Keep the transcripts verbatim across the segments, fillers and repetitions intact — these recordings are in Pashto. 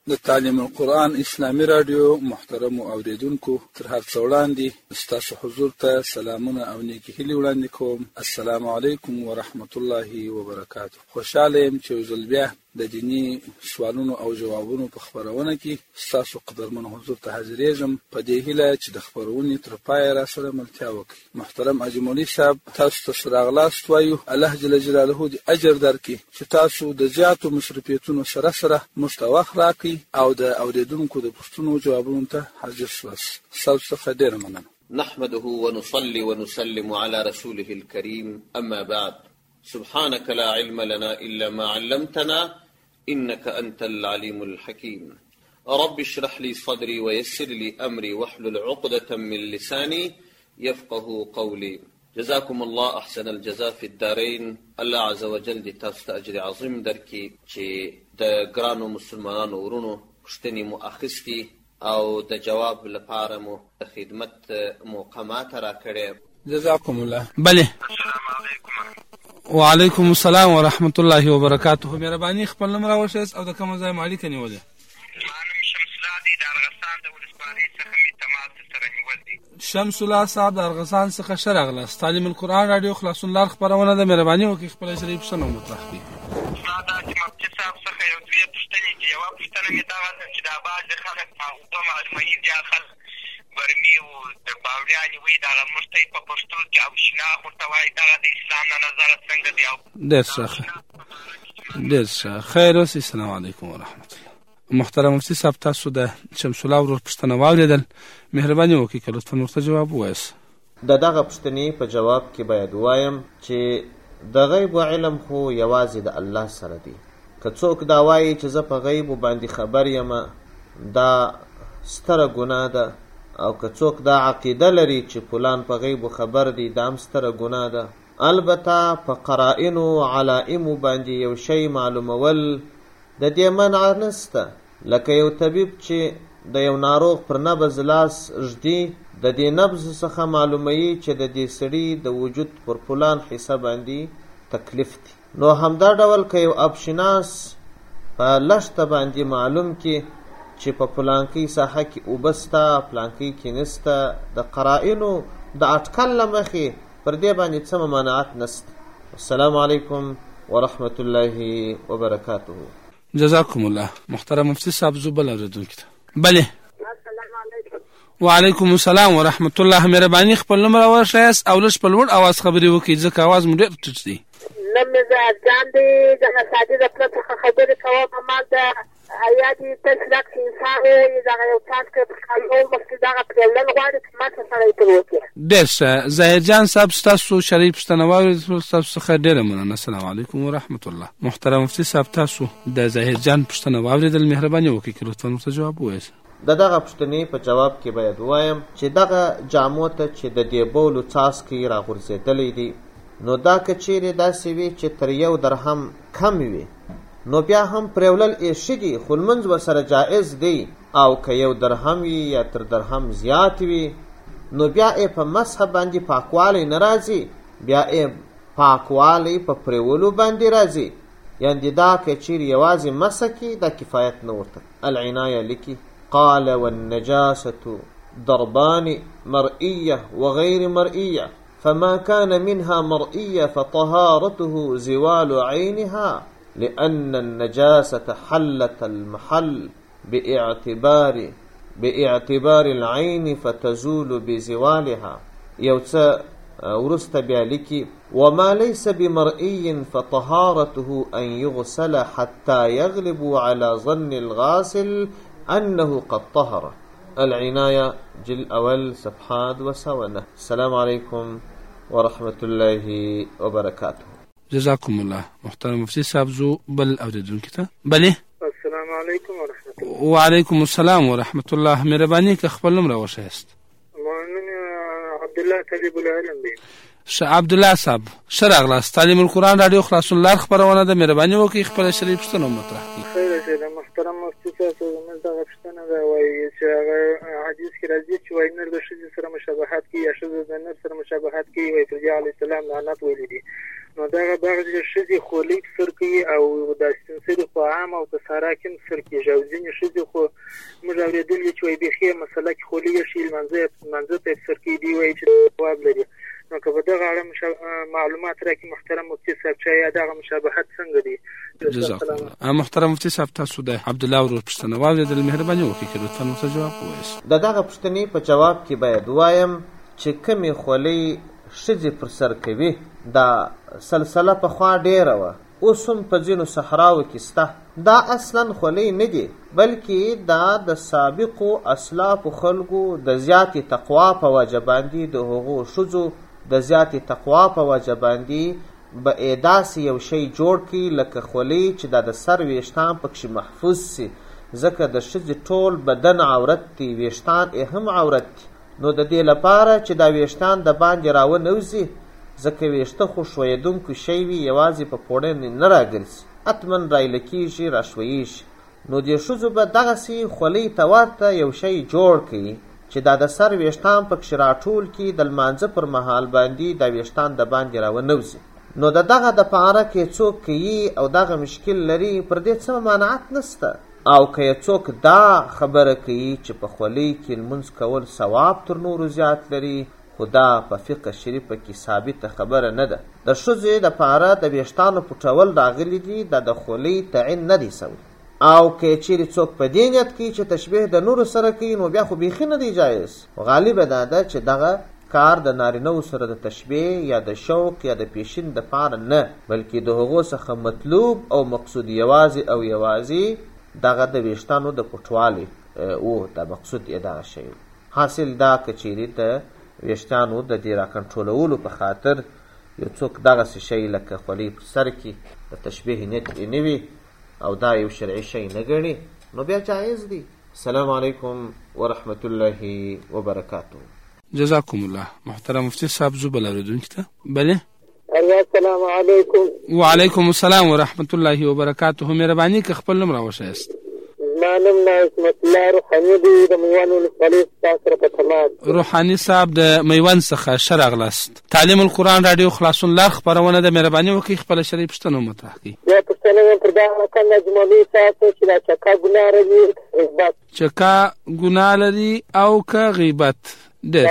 د تعلیم القرآن اسلامي رادیو محترم اوریدونکو، تر هر څه وړاندې ستاسو حضور ته سلامونه او نیکې هیلې وړاندې کوم. السلام علیکم ورحمت الله وبرکاته. خوشاله یم چې یو ځل بیا د دینی سوالونو او جوابونو په خبرونه کې ستاسو قدرمن حضور ته حاضرېږم، په دې هیله چې د خبرونې تر پایه راسره ملتیا وکړي. محترم حاجي مولوي صاحب، تاسو ته راغلاست وایو، الله جل جلاله دې اجر درکړي چې تاسو د زیاتو مصروفیتونو سره سره موږ ته وخت راکړئ او د اوریدونکو د پوښتنو جوابونو ته حاضر شواست. ستاسو څخه ډېره مننه. نحمده ونصلي ونسلم على رسوله الكريم، أما بعد، سبحانك لا علم لنا إلا ما علمتنا إنك أنت العليم الحكيم. رب اشرح لي صدري ويسر لي أمري واحلل عقدة من لساني يفقه قولي. جزاكم الله أحسن الجزاء في الدارين. الله عز وجل دي تاسو أجر عظيم دركي چې د ګرانو مسلمانانو ورونو پوښتنې مو اخیستي او د جواب لپاره مو خدمت موقمات را کړې. جزاكم الله. بله. السلام علیکم. وعلیکم السلام ورحمت الله وبرکاته. مهرباني خپل نوم راوښیاست او د کوم ځای مالک نیولې؟ ما نوم شمس الله دی، د ارغستان د ولسوالۍ څخه مې تماس سره نیول دی. شمس الله صاحب د ارغستان څخه ښه راغلاست. تعلیم القرآن رادیو خلاصون لار خپرونه ده، مهرباني وکړئ خپله شریف پوښتنه مطرح کړئ. ما دا چې مفتي صاحب څخه یو دوې پوښتنې دي. یوه پوښتنه مې دغه ده چې دا بعضې خلک اوبه معلوموي، بیا خلک برمي و د باولیانې وایي دغه موږ ته یې په پښتو کې ابوشناق ورته وایي. دغه د اسلام نه نظره څنګه دی؟ ډېر ښه ډېر ښه. خیر اوسئ. السلام علیکم ورحمت الله. محترم مفتي صاحب، تاسو د شمس الله ورور پوښتنه واورېدل، مهرباني وکړئ که لطفا ورته جواب ووایاست. د دغه پوښتنې په جواب کې باید ووایم چې د غیب علم خو یوازې د الله سره دی. که څوک دا وایي چې زه په غیبو باندې خبر یم، دا ستره ګناه ده، او که څوک دا عقیده لري چې فلان په غیبو خبر دی، دا هم ستره ګناه ده. البته په قرائنو علائمو باندې یو شی معلومول د دې منع نسته. لکه یو طبیب چې د یو ناروغ پر نبض لاس ږدي، د دې نبض څخه معلوموي چې د دې سړي د وجود پر فلان حصه باندې تکلیف دی. نو همدا ډول که یو ابشناس په لشته باندې معلوم کی چې په پلانکی ساحه کې اوبه سته، پلانکی کې نسته، د قرائنو د اټکل له مخې پر دې باندې څه ممانعت نسته. السلام علیکم ورحمت الله وبرکاته. جزاکم الله. محترم مفتي صاحب، زو بل اوریدونکي ته. بله. السلام علیکم. وعلیکم السلام ورحمت الله. مهرباني خپل نوم راوښیاست او لږ په لوړ اواز خبرې وکړئ ځکه اواز مو ډېر ټیټ دی. نوم مې زهرجان دی، دغه سادي د پله څخه خبرې کوم. ما د حیاتي تشرک انسان وایي، دغه یو چانس کې په کالو مخکې دغه پرېولل غواړي چې ما څه سره یې تر وکړي. ډېر ښه. ظاهرجان صاحب، ستاسو شرعي پوښتنه واورېدل، ستاسو څخه ډېره مننه. السلام علیکم ورحمت الله. محترم مفتي صاحب، تاسو د ظاهرجان پوښتنه واورېدل، مهرباني وکړئ که لطفا ورته جواب ووایاست. د دغه پوښتنې په جواب کې باید ووایم چې دغه جامو ته چې د دې بولو څاڅکي راغورځېدلی دی، نو دا که چیرې داسې وي چې تر یو درهم کم وي، نو بیا هم پرېولل یې ښه دي، خو لمونځ ورسره جایز دی. او که یو درهم وي یا تر درهم زیات وي، نو بیا یې په مسح باندې پاکوالی نه راځي، بیا یې پاکوالی په پرېولو باندې راځي. یعنې دا که چیرې یوازې مسح کې، دا کفایت نه ورته. العنایه لیکي قال والنجاسة ضربان مرئية وغير مرئية، فما كان منها مرئية فطهارته زوال عينها، لأن النجاسة حلت المحل باعتبار باعتبار العين فتزول بزوالها. يوتسا ورست بيالكي وما ليس بمرئي فطهارته أن يغسل حتى يغلب على ظن الغاسل أنه قد طهر. العناية جل أول صفحات وسونة. السلام عليكم ورحمة الله وبركاته. جزاكم الله. محترم مفتي صاحب، زو بل اوریدونکي ته. بله. السلام علیکم ورحمت الله. وعلیکم السلام ورحمت الله. مهرباني که خپل نوم راوښیاست. ما نوم عبدالله طبیب العلم دی. ښه عبدالله صاحب، ښه راغلاست. تعلیم القرآن رادیو خلاصون لار خپرونه ده، مهرباني وکړئ خپله شرعي پوښتنه مطرح کړئ. خیره شه. د محترم مفتي صاحب زموږ دغه پوښتنه ده، وایي چې هغه حدیث کې راځي چې وایي نر د ښځې سره مشابهت کوي یا ښځه د نر سره مشابهت کوي، وایي پر دې علیه السلام لعنت ویلي دي. نو دغه دغه ښځې خولۍ په سر کوي او دا سپین سرې خو عام او په سارا کې هم سر کېږي او ځینې ښځې خو موږ اورېدلي چې وایي بیخي مسله کې خولۍ ایښي لمانځه لمانځه ته یې په سر کوي دوی وایي چې ځواب لري. نو که په دغه اړه معلومات راکړي محترم مفتي صاحب چې یا دغه مشابهت څنګه دی؟ جزاک الله. محترم مفتي صاحب تاسو د عبدالله ورور پوښتنه واورېدل، مهرباني وکړئ که لطفا ورته جواب ووایاست. د دغه پوښتنې په جواب کې باید ووایم چې کومې خولۍ ښځې پر سر کوي دا سلسله پخوا ډېره وه، اوس هم په ځینو صحراو کې شته. دا اصلا خولۍ نه دي بلکې دا د سابقو اسلافو خلکو د زیاتې تقوا په وجه باندې د هغو ښځو د زیاتې تقوا په وجه باندې به یې داسې یو شی جوړ کړي لکه خولۍ چې دا د سر ویښتان پکښې محفوظ سي، ځکه د ښځې ټول بدن عورت دی، ویښتان یې هم عورت دي. نو د دې لپاره چې دا ویښتان د باندې راونوځي، ځکه ویښته خو ښویېدونکی شی وي، یوازې په پوړنې نه راګرځي، حتما رایله کېږي راښویېږي. نو دې ښځو به دغسې خولۍ ته ورته یو شی جوړ کړي چې دا د سر ویښتان پکښې راټول کړي، د لمانځه پر مهال باندې دا ویښتان د باندې راونوځي. نو د دغه دپاره که یې څوک کوي او دغه مشکل لري، پر دې څه ممانعت نشته. او که یې څوک دا خبره کوي چې په خولۍ کې لمونځ کول ثواب تر نورو زیات لري، خو دا په فقه شریفه کې ثابته خبره نه ده. د ښځې دپاره د ویښتانو پټول راغلي دي، دا د خولۍ تعین نه دی سوی. او که چیرې څوک په دې نیت کوي چې تشبیه د نورو سره کوي، نو بیا خو بیخي نه دی جایز. غالبه دا ده چې دغه کار د نارینهو سره د تشبیه یا د شوق یا د پیشین دپاره نه، بلکې د هغو څخه مطلوب او مقصود یوازې او یوازې دغه د ویښتانو د پټوالي او د مقصود یې دغه شی. حاصل دا که چیرې د ویښتانو د دې راکنټرولولو په خاطر یو څوک دغسې شی لکه خولۍ په سر کې د تشبیه نیت یې نه وي او دا یو شرعي شی نه ګڼي، نو بیا جایز دی. السلام علیکم ورحمة الله وبرکاته. جزاکم الله. محترم مفتی صاحب زو بل اوریدونکي ته. بله السلام علیکم. وعلیکم السلام ورحمة الله وبرکاته. مهرباني که خپل نوم راوښیاست. زما نوم عصمت الله روحاني دی، د میوند ولسوالۍ ستاسو سره په تماس. روحاني صاحب د میوند څخه ښه راغلاست. تعلیم القرآن راډیو خلاصون لار خپرونه ده، مهرباني وکړئ خپله شرعي پوښتنه ومطرح کړئ. بیا پوښتنه مې پر دغه مکان اجمالي تاسو چې دا چکا ګناه لري غیبت چکا ګناه لري او که غیبت ډېر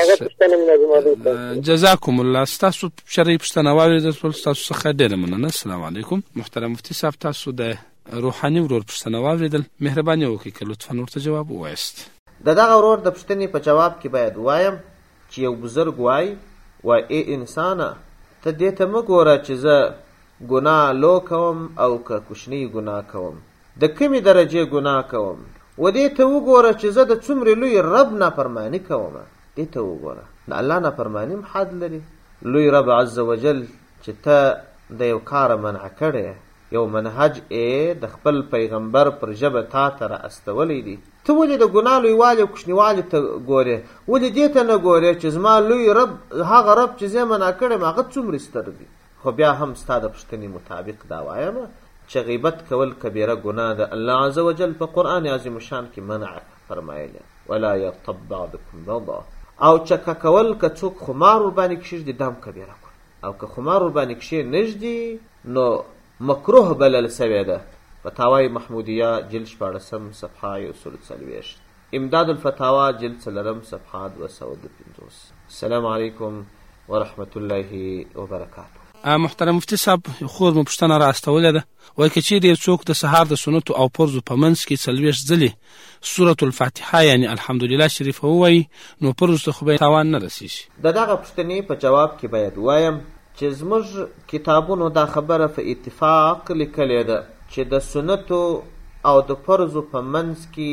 جزاکم الله. ستاسو شرعي پوښتنه واورېدل شول، ستاسو څخه ډېره مننه. السلام علیکم. محترم مفتي صاحب تاسو د روحاني ورور پوښتنه واورېدل، مهرباني وکړئ که لطفا ورته جواب ووایاست. د دغه ورور د پوښتنې په جواب کې باید وایم چې یو بزرګ وایي وایي ای انسانه ته دې ته مه ګوره چې زه ګناه لو کوم او که کوچنۍ ګناه کوم، د کمې درجې ګناه کوم، و دې ته وګوره چې زه د څومرې لوی رب نافرماني کوم. دې ته وګوره د الله نافرماني هم حد لري. لوی رب عز وجل چې ته د یو کاره منع کړی، یو منهج یې د خپل پیغمبر پر ژبه تا ته را استولی دی، ته ولې د ګناه لویوالي او کوچنیوالي ته ګورې؟ ولې دې ته نه ګورې چې زما لوی رب هغه رب چې زه یې منع کړی هغه څومرې ستر دی؟ خو بیا هم ستا د پوښتنې مطابق دا وایم چې غیبت کول کبیره ګناه ده. الله عز وجل په قرآن عظیم شان کې منع فرمایلی ولا یغتب بعضکم بعضا. او چکه کول که څوک خمار ورباندې کښېږدي دا هم کبیره کړ، او که خمار ورباندې کښېنږدي نو مکروه بلل سوې ده. فتاوای محمودیه جلد شپاړسم صفحه یو سل څلوېښت، امداد الفتاوا جلد څلورم صفحه دوه سوه دوه پنځوس. السلام علیکم ورحمة الله وبرکاته. محترم مفتي صاحب خور مو پوښتنه را استولې ده، وایي که چیرې یو څوک د سهار د سنتو او فرضو په منځ کې څلوېښت ځلې سورة الفاتحه یعنې الحمدلله شریفه ووایي نو فرضو ته خو به تاوان نه رسېږي. د دغه پوښتنې په جواب کې باید وایم چې زموږ کتابونو دا خبره په اتفاق لیکلې ده چې د سنتو او د فرضو په منځ کې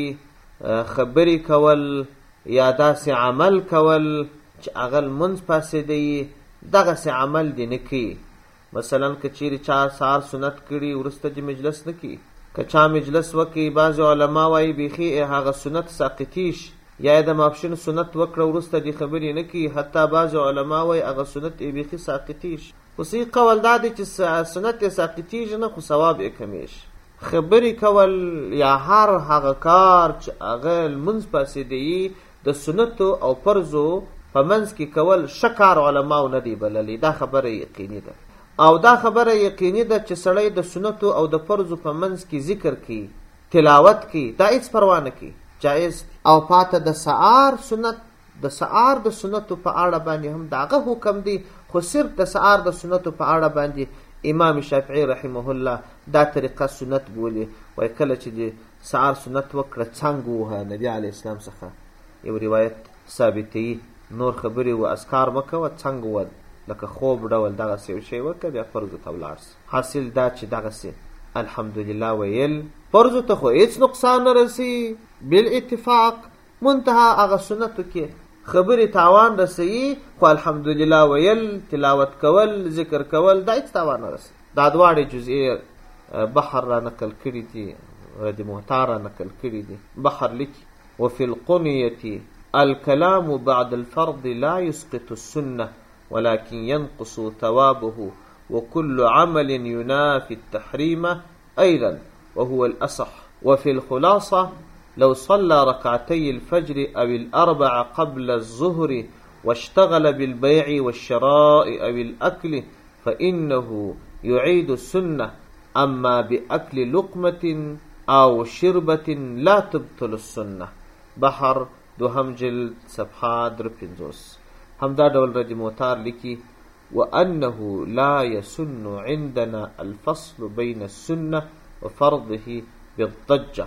خبرې کول یا داسې عمل کول چې هغه لمونځ پاسېدی دغسې عمل دې نه کوي. مثلا که چیرې چا سهار سنت کړي وروسته دې مجلس نه کوي، که چا مجلس وکړي بعضې علما وایي بیخي هغه سنت ساقطي شي، یا یې د ماپښین سنت وکړه وروسته دې خبرې نه کوي، حتی بعضې علما وایي هغه سنت یې بیخي ساقطي شي. خو صحیح قول دا دی چې سنت یې ساقطېږي نه، خو ثواب یې کمیږي. خبرې کول یا هر هغه کار چې هغه لمونځ پاسېدی د سنتو او فرضو په منځ کې کول ښه کار علماو نه دی بللی، دا خبره یقیني ده. او دا خبره یقیني ده چې سړی د سنتو او د فرضو په منځ کې ذکر کوي، تلاوت کوي، دا هیڅ پروا نه کوي، جایز. او پاته د سهار سنت د سهار د سنتو په اړه باندې هم داغه حکم دی، خو صرف د سهار د سنتو په اړه باندې امام شافعي رحمه الله دا طریقه سنت بولي. وای کله چې د سهار سنت وکړه څنګه وه نبي علیه السلام څخه یو روایت ثابتوي، نور خبرې و اذکار مه کوه، څنګه و لکه خوب ډول دغسې یو شی وکړه بیا فرضو ته ولاړ سه. حاصل دا چې دغسې الحمدلله ویل فرضو ته خو هیڅ نقصان نه رسي بالاتفاق، منتها هغه سنتو کې خبرې تاوان رسوي، خو الحمدلله ویل، تلاوت کول، ذکر کول دا هیڅ تاوان نه رسي. دا دواړې جزئیې بحر را نقل کړي دي، رد محتار را نقل کړي دي. بحر لیکي وفي القنية الكلام بعد الفرض لا يسقط السنة ولكن ينقص ثوابه وكل عمل ينافي التحريم أيضا وهو الأصح. وفي الخلاصة لو صلى ركعتي الفجر أو الأربع قبل الظهر واشتغل بالبيع والشراء أو الأكل فإنه يعيد السنة، أما بأكل لقمة أو شربة لا تبطل السنة. بحر دوهم جلد صفحة در پنځوس. همدا ډول رد موتار لیکي وأنه لا يسن عندنا الفصل بين السنة وفرضه بالضجة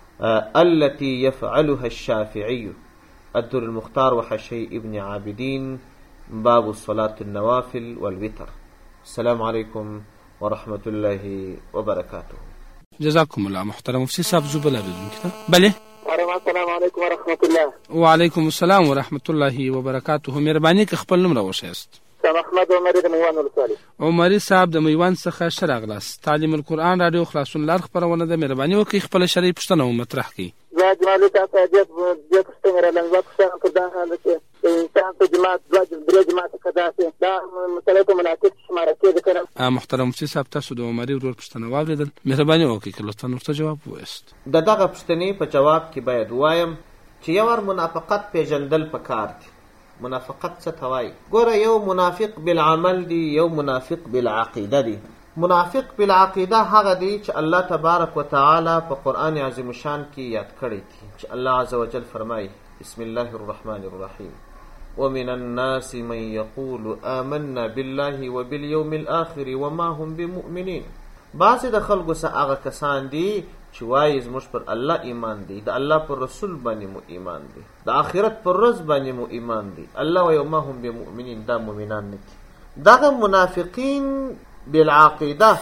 التي يفعلها الشافعي. الدر المختار وحشي ابن عابدين، باب الصلاة النوافل والوتر. السلام عليكم ورحمة الله وبركاته. جزاكم الله. محترم مفتي صاحب زبل أبدون بله. السلام علیکم ورحمت الله. وعلیکم السلام ورحمت الله وبرکاته. مهرباني که خپل نوم راوښیاست. صاحب احمد عمری د میوان ولسوالۍ. عمری صاحب د میوان څخه ښه راغلاست. تعلیم القرآن رادیو خلاصون لار خپرونه ده. مهرباني وکړئ خپله شرعي پوښتنه مطرح کړئ. زه جمالي ته دې دې پوښتنې راغلم. زه پوښتنه پر دا حال کې انسان په جماعت دوه درې جماعت کدا چې دا مسله په مناسب شماره کې ده. محترم مفتي صاحب تاسو د عمری ورور پوښتنه واورېدل، مهرباني وکړئ که لطفا ورته جواب ووایاست. د دغه پوښتنې په جواب کې باید وایم چې یو ور منافقت پیژندل پکار دي. منافقت څه ته وایي؟ ګوره یو منافق بالعمل دی، یو منافق بالعقیده دی. منافق بالعقیده هغه دی چې الله تبارک وتعالی په قرآن عظیم شان کې یاد کړی دی چې الله عز وجل فرمایي بسم الله الرحمن الرحیم ومن الناس من يقول آمنا بالله وباليوم الآخر وما هم بمؤمنين. بعضې د خلکو څخه هغه کسان دي چې وایي زموږ پر الله ایمان دی، د الله پر رسول باندې مو ایمان دی، د آخرت پر ورځ باندې مو ایمان دی. الله وایي وما هم بمؤمنین، دا مؤمنان نه دي. دغه منافقین بالعقیده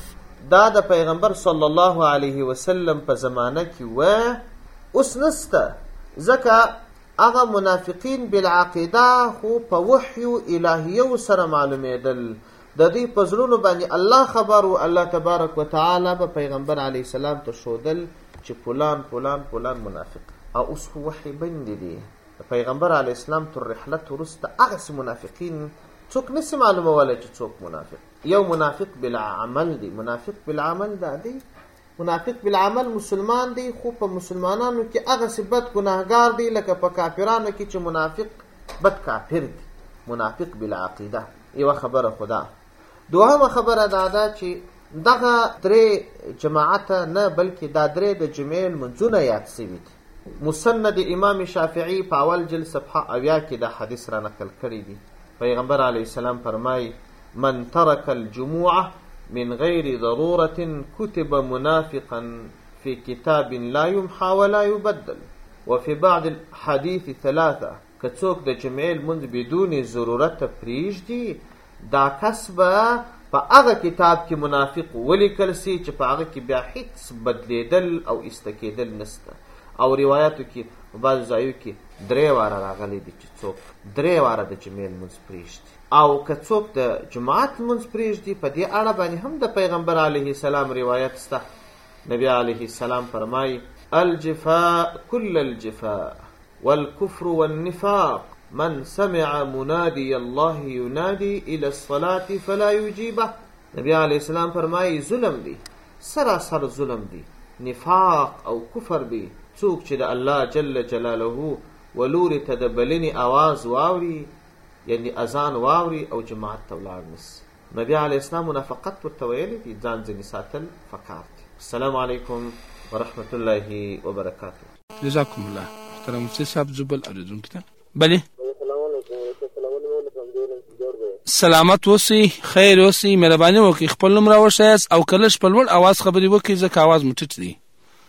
دا د پیغمبر صلی الله علیه وسلم په زمانه کې و، اوس نسته. ځکه هغه منافقین بالعقیده خو په وحیو الهیو سره معلومېدل، د دې په زړونو باندې الله خبر و. الله تبارک وتعالی به پیغمبر علیه السلام ته ښودل چې فلان فلان فلان منافق. او اوس خو وحی بندې دی. د پیغمبر علیه السلام تر رحلت وروسته هغسې منافقین څوک نسي معلومولی چې څوک منافق. یو منافق بالعمل دی. منافق بالعمل دا دی، منافق بالعمل مسلمان دی، خو په مسلمانانو کې هغسې بد ګناهګار دی لکه په کافرانو کې چې منافق بد کافر دی. منافق بالعقیده یوه خبره خدا. دوهمه خبره دا ده چې دغه درې جماعته نه بلکې دا درې د جمعې لمونځونه یاد سوي دي. مسند امام شافعي په اول جلد صفحه اویا کې دا حدیث را نقل کړی دی. پیغمبر علیه السلام فرمایي من ترك الجموعه من غیر ضروره كتب منافقا في كتاب لا يمحى ولا يبدل. وفي بعض الحديث ثلاثه که څوک د جمعې لمونځ بدون ضرورت پرېږدي دا کس به په هغه کتاب کې منافق ولیکل سي چې په هغه کې بیا هیڅ بدلیدل او ایسته کېدل نسته. او روایاتو کې په بعضو ځایو کې درې واره راغلی دي چې څوک درې واره د جمعې لمونځ پرېږدي. او که څوک د جماعت لمونځ پرېږدي په دې اړه باندې هم د پیغمبر علیه السلام روایت شته. نبی علیه السلام فرمایي الجفاء كل الجفاء والكفر والنفاق من سمع منادي الله ينادي الى الصلاة فلا يجيبه. نبی علیه السلام فرمایي ظلم دی، سراسر ظلم دی، نفاق او کفر دی څوک چې د الله جل جلاله ولوري ته د بلنې اواز واوري، یعنی اذان واوري او جماعت ته ولاړ نسي. نبی علیه السلام منافقت ورته ویلی دي، ځان ځینې ساتل پکار دي. السلام علیکم ورحمت الله وبرکاته. جزاکم الله. محترم مفتي صاحب زبل اوریدونکو ته بله سلامت اوسئ، خیر اوسئ، مهرباني وکړئ خپل نوم راوښیاست او کله په لوړ اواز خبرې وکړئ ځکه اواز مو ټیټ دی.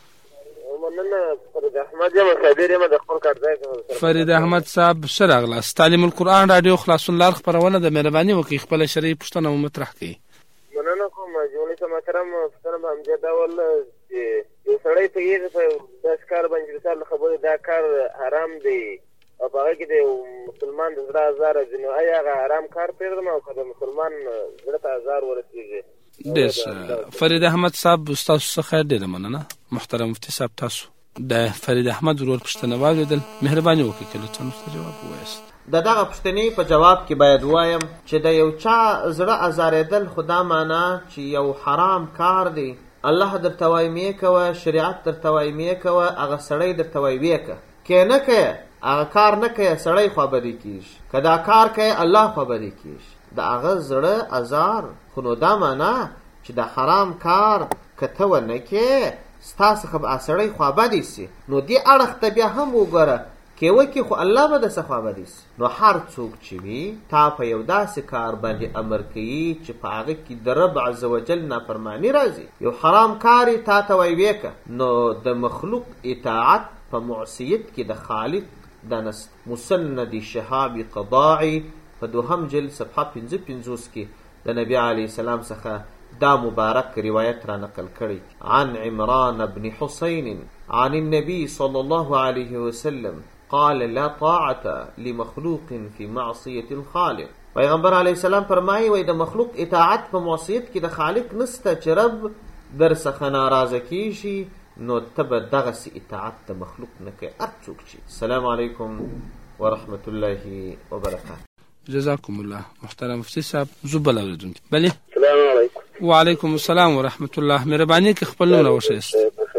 فرید احمد صاحب ښه راغلاست. تعلیم القرآن راډیو خلاصون لار خپرونه ده، مهرباني وکړئ خپله شرعي پوښتنه مو مطرح کړئ. مننه کوم جمهوري صاحب محترم. پوښتنه به همدې ډول چې یو سړی پوهېږي په داسې کار باندې چې مثال له خبرې دا کار حرام دی او په هغه کې د یو مسلمان د زړه ازار راځي، نو آیا هغه حرام کار پرېږدم او که د مسلمان زړه ته ازار ورسېږي؟ ډېر ښه. فرید احمد صاحب ستاسو څخه ډېره مننه. محترم مفتي صاحب تاسو د فرید احمد ورور پوښتنه واورېدل، مهرباني وکړئ که لطفا ورته جواب ووایاست. د دغه پوښتنې په جواب کې باید وایم چې د یو چا زړه ازارېدل خو دا معنا چې یو حرام کار دی، الله درته وایي مې کوه، شریعت درته وایي مې کوه، هغه سړی درته وایي ویې کوه. که نه کوې هغه کار نه کوې سړی خوابدی کېږي، که دا کار کوې الله خوابدی کېږي. د هغه زړه ازار خو نو دا معنا چې د حرام کار که ته ونه کې ستا څخه به سړی خوابدی سي، نو دې اړخ ته بیا هم وګوره کې وکې خو الله به درڅه خوابدی سي. نو هر څوک چې وي تا په یو داسې کار باندې امر کوي چې په هغه کې د رب عز وجل نافرماني راځي، یو حرام کار یې تا ته وایي ویې که، نو د مخلوق اطاعت په معصیت کې د خالق د نست. مسند شهاب قضاعي په دوهم جلد صفحه پنځه پنځوس کې د نبي علیه السلام څخه دا مبارک روایت را نقل کړی. عن عمران بن حسين عن النبي صلى الله عليه وسلم قال لا طاعة لمخلوق في معصية الخالق. پیغمبر علیه السلام فرمایي وای د مخلوق اطاعت په معصیت کې د خالق نسته، چې رب در څخه ناراضه کیږي نو ته به دغسې اطاعت د مخلوق نه کوې هر څوک چې. السلام علیکم ورحمت الله وبرکاته. جزاکم الله. محترم مفتي صاحب زبل اوریدونکي بله. السلام علیکم. وعلیکم السلام ورحمت الله. مهرباني که خپل نوم راوښیاست.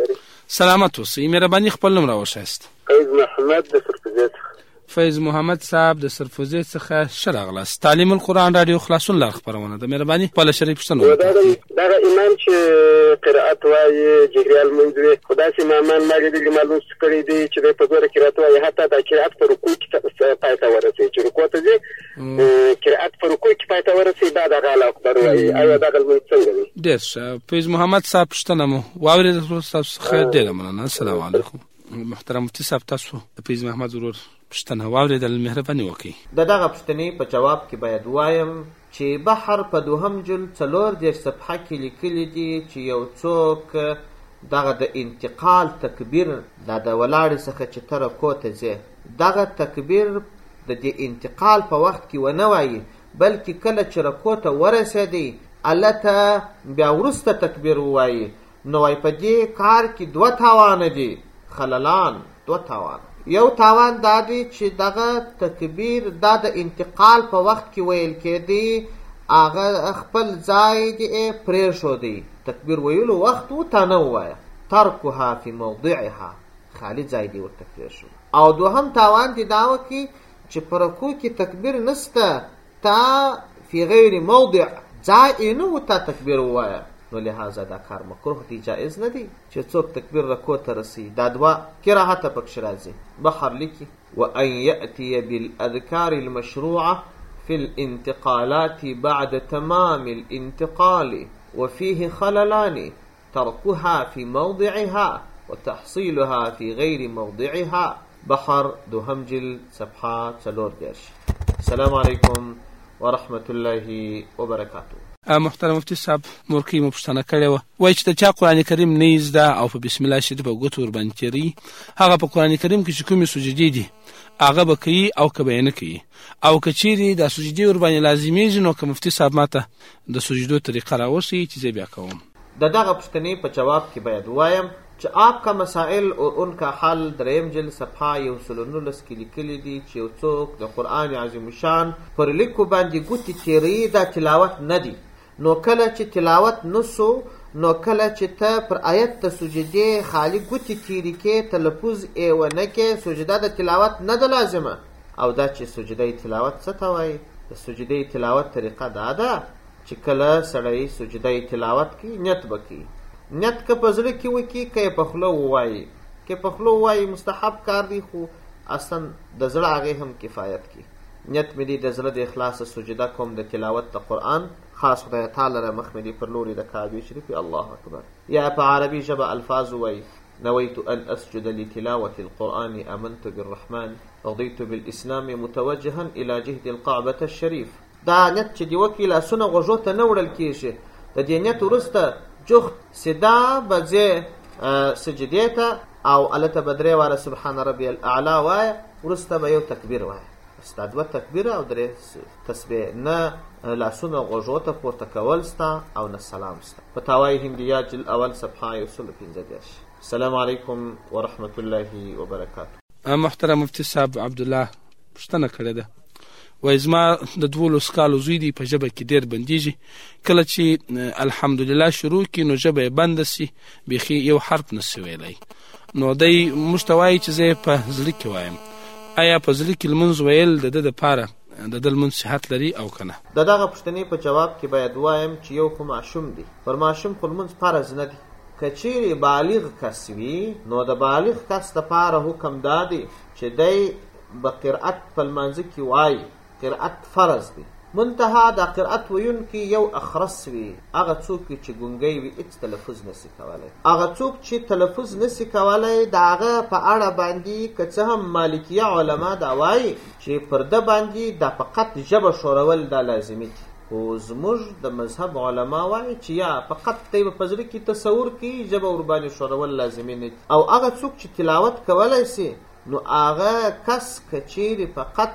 سلامت اوسئ، مهرباني خپل نوم راوښیاست. فیض محمد د سرفزې څخه. فیض محمد صاحب د سرفزې څخه ښه راغلاست. تعلیم القرآن راډیو خلاصون لار خپرونه ده، مهرباني خپله شرعي پوښتنه وکړئ. دغه امام چې قرائت وایي جهري لمونځ وي، خو داسې امامان ما لیدلي ما لمونځ کړی دی چې دی په زوره قرائت وایي، حتی دا قرائت په رکوع کې پای ته ورسوي، چې رکوع ته ځي قرائت په رکوع کې پای ته ورسوي، دا دغه الله اکبر وایي. آیا دغه لمونځ څنګه دی؟ ډېر ښه. فیض محمد صاحب پوښتنه مو واورېده، ستاسو څخه ډېره مننه. السلام علیکم. محترم مفتي صاحب تاسو د فیض محمد ورور پوښتنه واورېدل، مهرباني وکړئ. د دغه پوښتنې په جواب کې باید وایم چې بحر په دوهم جلد څلور دېرش صفحه کې لیکلي دي چې یو څوک دغه د انتقال تکبیر دا د ولاړې څخه چې ته رکوع ته ځې، دغه تکبیر د دې انتقال په وخت کې ونه وایي، بلکې کله چې رکوع ته ورسېدی الله ته بیا وروسته تکبیر ووایي. نو وایي په دې کار کې دوه تاوانه دي، خللان دوه تاوان. یو تاوان دا دی چې دغه تکبیر دا د انتقال په وخت کې ویل کېدی، هغه خپل ځای دی پرېښودی، تکبیر ویلو وخت ورته نه ووایه، ترکها فی موضعها، خالي ځای دی ورته پرېښود. او دوهم تاوان دی دا وکړي چې په رکوع کې تکبیر نسته، تا فی غیر موضع ځای یې نه و تا تکبیر ووایه، نو لہذا دا کار مکروه دی، جائز نه دی چې څوک تکبیر رکوع ته رسي. دا دوه کراهته پکښې راځي. بحر لیکي وان یأتی بالاذکار المشروعه في الانتقالات بعد تمام الانتقال وفيه خللان تركها في موضعها وتحصيلها في غير موضعها. بحر دوهم جلد صفحه څلور دېرش. السلام علیکم ورحمت الله وبرکاته. محترم مفتي صاحب مورکۍ مو پوښتنه کړې وه، وایي چې د چا قرآن کریم نه زده او په بسم الله شریف په ګوتو ورباندې تېروي، هغه په قرآن کریم کې چې کومې سجدې دي هغه به کوي او که به یې نه کوي، او که چیرې دا سجدې ورباندې لازمیږي نو که مفتي صاحب ماته د سجدو طریقه راوښیي چې زه بیا کوم. د دغه پوښتنې په جواب کې باید وایم چې آپ کا مسائل اور ان کا حل دریم جلد صفحه یو سل و نولس کې لیکلي دي چې یو څوک د قرآن عظیم شان پر لیکو باندې ګوتې تېروي، دا تلاوت نه دی. نو کله چې تلاوت نسو، نو کله چې ته پر آیت ته سجدې خالی ګوتې تېرې کې تلفظ یې ونه کې، سجده د تلاوت نه ده لازمه. او دا چې سجده تلاوت څه ته وایي؟ د سجده تلاوت طریقه دا ده چې کله سړی سجده تلاوت کوي نیت به کوي. نیت که په زړه کې وکړي که یې په خوله ووایي. که په خوله ووایي مستحب کار دی، خو اصلا د زړه هغې هم کفایت کوي. نیت مې دی د زړه د اخلاصه سجده کوم د تلاوت د قرآن، خاص خدای تعالی را مخ مې دی پر لوري د کعبې شریفې. الله اکبر. یا په عربي ژبه الفاظ ووایي: نويت أن أسجد لتلاوة القرآن آمنت بالرحمن رضيت بالإسلام متوجها إلى جهد القعبة الشريف. دا نیت چې دی وکړي لاسونه غوږو ته نه وړل کېږي. د دې نیت وروسته جخت سدا به ځې سجدې ته او هلته به درې واره سبحان ربي الاعلی وایه، وروسته به یو تکبیر وایه. ستا دوه تکبیره او درې تسبیح، نه لاسونه غوږو ته پورته کول ستا او نه سلام ستا. فتاوای هندیه جلد اول صفحه یو سل پنځه دېرش. السلام علیکم ورحمة الله وبرکاته. محترم مفتي صاحب عبدالله پوښتنه کړې ده، وایي زما د دولس کالو زوی دی په ژبه کې ډېر بندېږي، کله چې الحمدلله شروع کړي نو ژبه یې بنده سي، بیخي یو حرف نسي ویلی. نو دی موږ ته وایي چې زه یې په زړه کې وایم، آیا په زړه کې لمونځ ویل د ده دپاره د ده لمونځ صحت لري او که نه؟ د دغه پوښتنې په جواب کې باید وایم چې یو خو ماشوم دی، پر ماشوم خو لمونځ فرض نه دی. که چیرې بالغ کس وي نو د بالغ کس دپاره حکم دا دی چې دی به قرأت په لمانځه کې وایي. قرأت فرض دی، منتها د قرأت ویونکي یو اخرس وي، هغه څوک چې ګونګی وي هېڅ تلفظ نسي کولی. هغه څوک چې تلفظ نسي کولی د هغه په اړه باندې که څه هم مالکیه علما دا وایي چې پر ده باندې دا فقط ژبه ښورول دا لازمي دي، خو زموږ د مذهب علما وایي چې یا فقط دی به په زړه کې تصور کوي، ژبه ورباندې ښورول لازمي نه دي. او هغه څوک چې تلاوت کولی سي نو هغه کس که چیرې فقط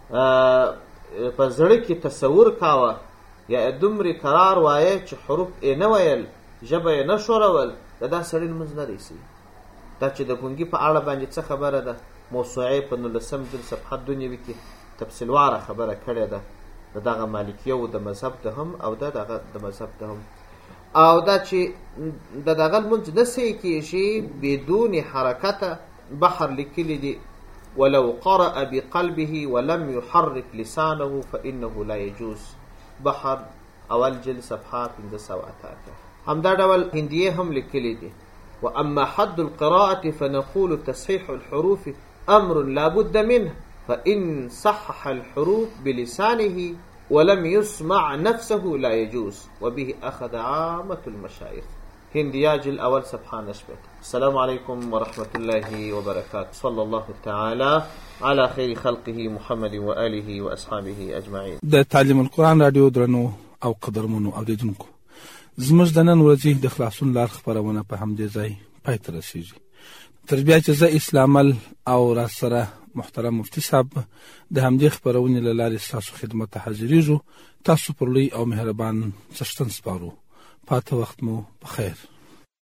په زړه کې تصور کاوه یا دومره قرار وایه چې حروف یې نه ویل، ژبه یې نه ښورول، د دا سړي لمونځ نه دی صحیح. دا چې د ګونګي په اړه باندې څه خبره ده، موسوعې په نولسم جلد صفحه دوه نوي کې تفصیلواره خبره کړې ده د دغه مالکیو د مذهب ده هم او د دغه د مذهب ده هم. او دا چې د دغه لمونځ نه صحیح کېږي بدون حرکته، بحر لیکلی دی: ولو قرأ بقلبه ولم يحرك لسانه فإنه لا يجوز. بحر اول جلد صفحه پنځه سوه اته. همدا ډول هندیه هم لیکلی دی: وأما حد القراءة فنقول تصحيح الحروف أمر لا بد منه، فإن صحح الحروف بلسانه ولم يسمع نفسه لا يجوز، وبه أخذ عامة المشايخ. هندية جلد أول صفحة نشبت. السلام عليكم ورحمة الله وبركاته. صلى الله تعالى على خير خلقه محمد وآله وأصحابه أجمعين. د تعلیم القرآن رادیو درنو او قدرمنو اوریدونکو، زموږ د نن ورځې د خلاصون لار خپرونه په همدې ځای پای ته رسیږي. تر بیا چې زه اسلام او را سره محترم مفتي صاحب د همدې خپرونې له لارې ستاسو خدمت ته حاضرېږو. تاسو پر لوی او مهربان څښتن سپارو. پاته وخت مو په خیر.